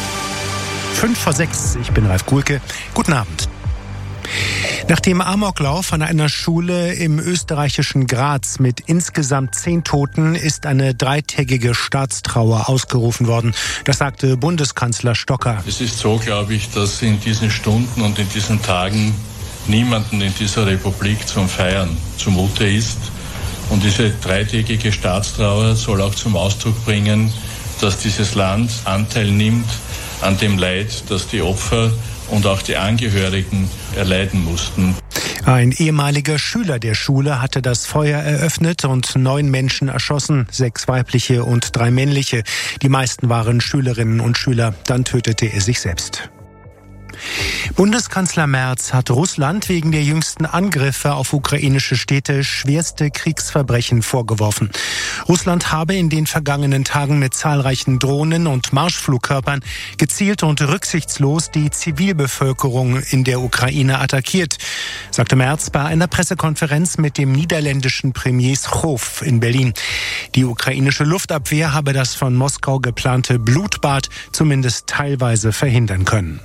5:06, ich bin Ralf Kuhlke. Guten Abend. Nach dem Amoklauf an einer Schule im österreichischen Graz mit insgesamt 10 Toten ist eine 3-tägige Staatstrauer ausgerufen worden. Das sagte Bundeskanzler Stocker. Es ist so, glaube ich, dass in diesen Stunden und in diesen Tagen niemanden in dieser Republik zum Feiern zumute ist. Und diese 3-tägige Staatstrauer soll auch zum Ausdruck bringen, dass dieses Land Anteil nimmt an dem Leid, das die Opfer und auch die Angehörigen erleiden mussten. Ein ehemaliger Schüler der Schule hatte das Feuer eröffnet und 9 Menschen erschossen, 6 weibliche und 3 männliche. Die meisten waren Schülerinnen und Schüler. Dann tötete er sich selbst. Bundeskanzler Merz hat Russland wegen der jüngsten Angriffe auf ukrainische Städte schwerste Kriegsverbrechen vorgeworfen. Russland habe in den vergangenen Tagen mit zahlreichen Drohnen und Marschflugkörpern gezielt und rücksichtslos die Zivilbevölkerung in der Ukraine attackiert, sagte Merz bei einer Pressekonferenz mit dem niederländischen Premier Schoof in Berlin. Die ukrainische Luftabwehr habe das von Moskau geplante Blutbad zumindest teilweise verhindern können.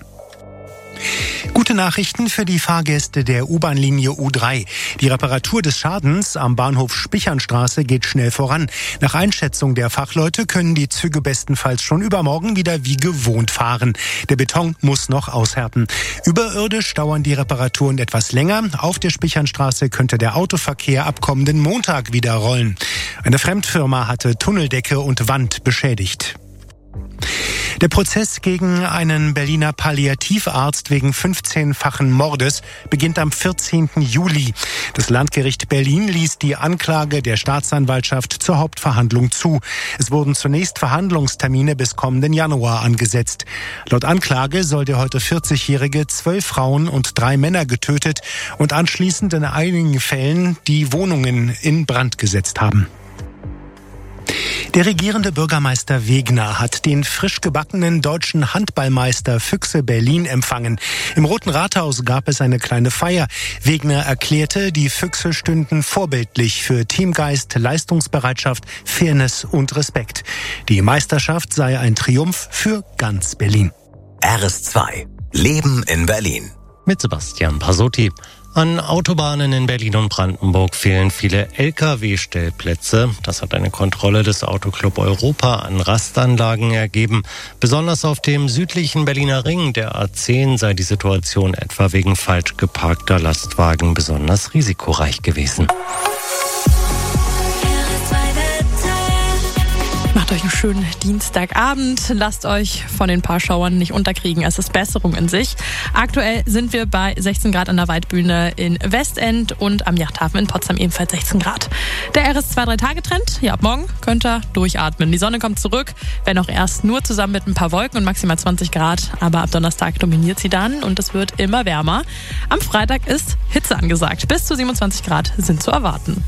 Gute Nachrichten für die Fahrgäste der U-Bahn-Linie U3. Die Reparatur des Schadens am Bahnhof Spichernstraße geht schnell voran. Nach Einschätzung der Fachleute können die Züge bestenfalls schon übermorgen wieder wie gewohnt fahren. Der Beton muss noch aushärten. Überirdisch dauern die Reparaturen etwas länger. Auf der Spichernstraße könnte der Autoverkehr ab kommenden Montag wieder rollen. Eine Fremdfirma hatte Tunneldecke und Wand beschädigt. Der Prozess gegen einen Berliner Palliativarzt wegen 15-fachen Mordes beginnt am 14. Juli. Das Landgericht Berlin ließ die Anklage der Staatsanwaltschaft zur Hauptverhandlung zu. Es wurden zunächst Verhandlungstermine bis kommenden Januar angesetzt. Laut Anklage soll der heute 40-Jährige 12 Frauen und 3 Männer getötet und anschließend in einigen Fällen die Wohnungen in Brand gesetzt haben. Der regierende Bürgermeister Wegner hat den frisch gebackenen deutschen Handballmeister Füchse Berlin empfangen. Im Roten Rathaus gab es eine kleine Feier. Wegner erklärte, die Füchse stünden vorbildlich für Teamgeist, Leistungsbereitschaft, Fairness und Respekt. Die Meisterschaft sei ein Triumph für ganz Berlin. RS2. Leben in Berlin. Mit Sebastian Pasotti. An Autobahnen in Berlin und Brandenburg fehlen viele Lkw-Stellplätze. Das hat eine Kontrolle des Autoclub Europa an Rastanlagen ergeben. Besonders auf dem südlichen Berliner Ring, der A10, sei die Situation etwa wegen falsch geparkter Lastwagen besonders risikoreich gewesen. Macht euch einen schönen Dienstagabend. Lasst euch von den paar Schauern nicht unterkriegen. Es ist Besserung in sich. Aktuell sind wir bei 16 Grad an der Waldbühne in Westend und am Yachthafen in Potsdam ebenfalls 16 Grad. Der RS2-3-Tage-Trend, ja, ab morgen könnt ihr durchatmen. Die Sonne kommt zurück, wenn auch erst nur zusammen mit ein paar Wolken und maximal 20 Grad. Aber ab Donnerstag dominiert sie dann und es wird immer wärmer. Am Freitag ist Hitze angesagt. Bis zu 27 Grad sind zu erwarten.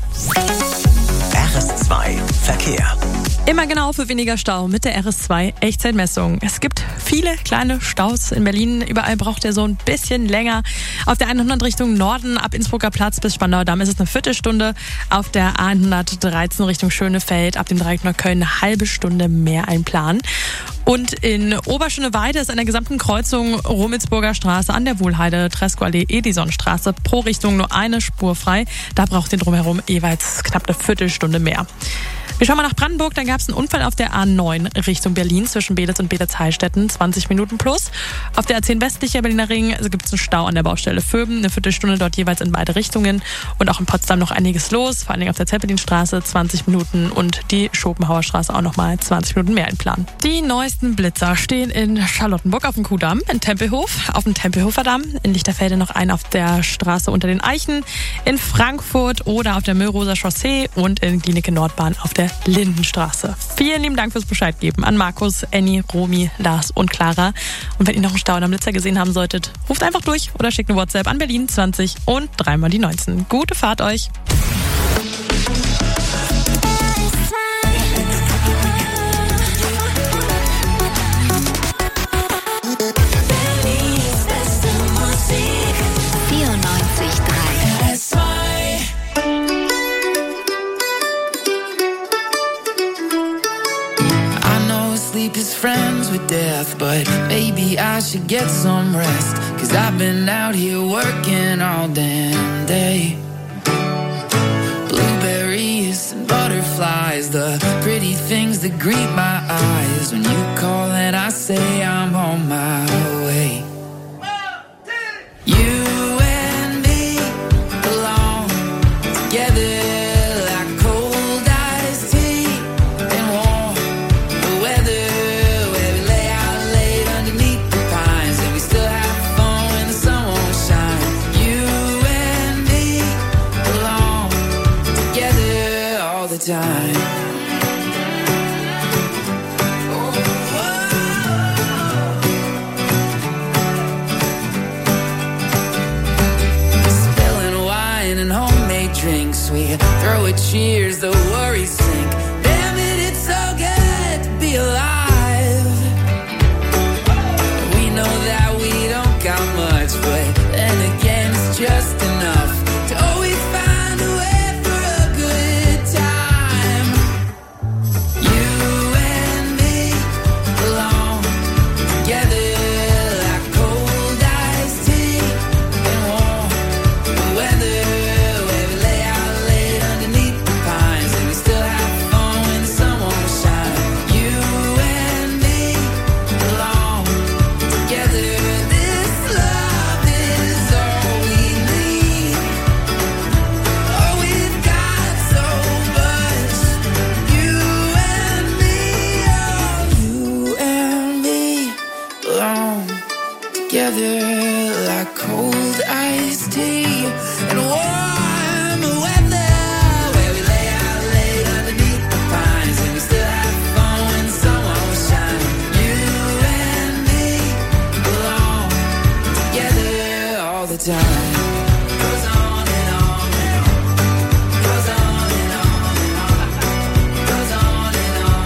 RS2 Verkehr. Immer genau für weniger Stau mit der RS2 Echtzeitmessung. Es gibt viele kleine Staus in Berlin. Überall braucht er so ein bisschen länger. Auf der 100 Richtung Norden ab Innsbrucker Platz bis Spandauer Damm ist es eine Viertelstunde. Auf der 113 Richtung Schönefeld ab dem Dreieck Neukölln eine halbe Stunde mehr einplanen. Und in Oberschöneweide ist an der gesamten Kreuzung Rummelsburger Straße an der Wohlheide, Tresco-Allee, Edisonstraße pro Richtung nur eine Spur frei. Da braucht ihr drumherum jeweils knapp eine Viertelstunde mehr. Wir schauen mal nach Brandenburg, da gab es einen Unfall auf der A9 Richtung Berlin zwischen Beelitz und Beelitz-Heilstätten, 20 Minuten plus. Auf der A10 westlicher Berliner Ring gibt es einen Stau an der Baustelle Vöben, eine Viertelstunde dort jeweils in beide Richtungen. Und auch in Potsdam noch einiges los, vor allen Dingen auf der Zeppelinstraße 20 Minuten und die Schopenhauer Straße auch nochmal 20 Minuten mehr in Plan. Die neuesten Blitzer stehen in Charlottenburg auf dem Kuhdamm, in Tempelhof, auf dem Tempelhofer Damm, in Lichterfelde noch einen auf der Straße unter den Eichen, in Frankfurt oder auf der Müllroser Chaussee und in Glienicke Nordbahn auf der Lindenstraße. Vielen lieben Dank fürs Bescheid geben an Markus, Annie, Romy, Lars und Clara. Und wenn ihr noch einen Stau am Blitzer gesehen haben solltet, ruft einfach durch oder schickt eine WhatsApp an Berlin 20 und 3 mal die 19. Gute Fahrt euch! Sleep is friends with death, but maybe I should get some rest, 'cause I've been out here working all damn day. Blueberries and butterflies, the pretty things that greet my eyes when you call and I say I'm on my way. You and me belong together. Time. Spilling wine and homemade drinks, we throw a cheers, the worries sink. Damn it, it's so good to be alive. We know that we don't got much, but then again it's just enough to always find a way. Like cold iced tea and warm weather, where we lay out late underneath the pines and we still have fun when the sun won't shine. You and me belong together all the time. Goes on and on and on. Goes on and on and on. Goes on and on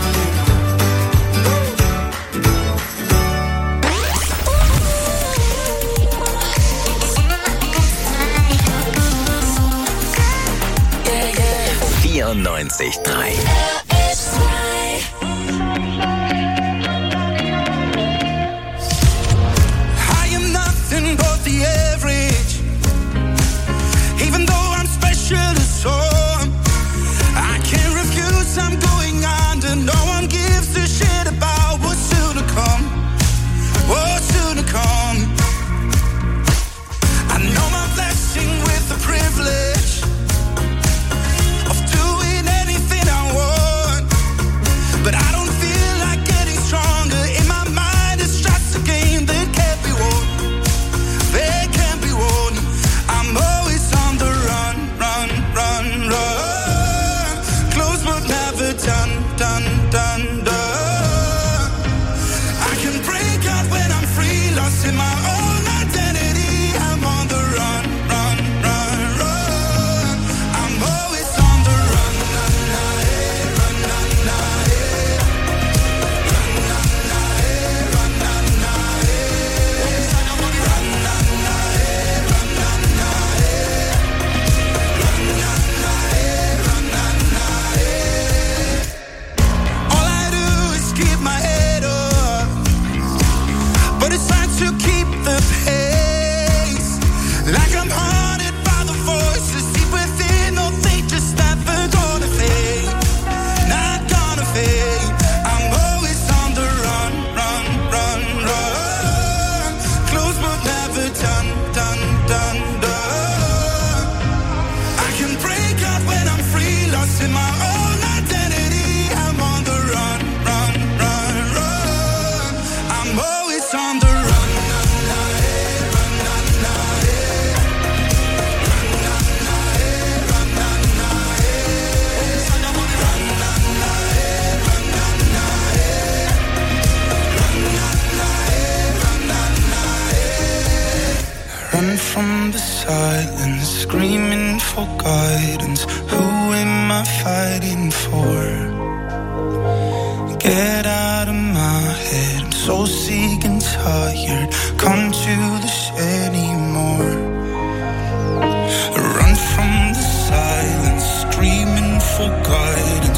hey. I'm always on the run, run, run, run. Close but never done, done, done, done. I can break out when I'm free, lost in my own identity. I'm on the run, run, run, run. I'm always on the run. Run from the silence, screaming for guidance. Who am I fighting for? Get out of my head, I'm so sick and tired. Come to the shed anymore. Run from the silence, screaming for guidance.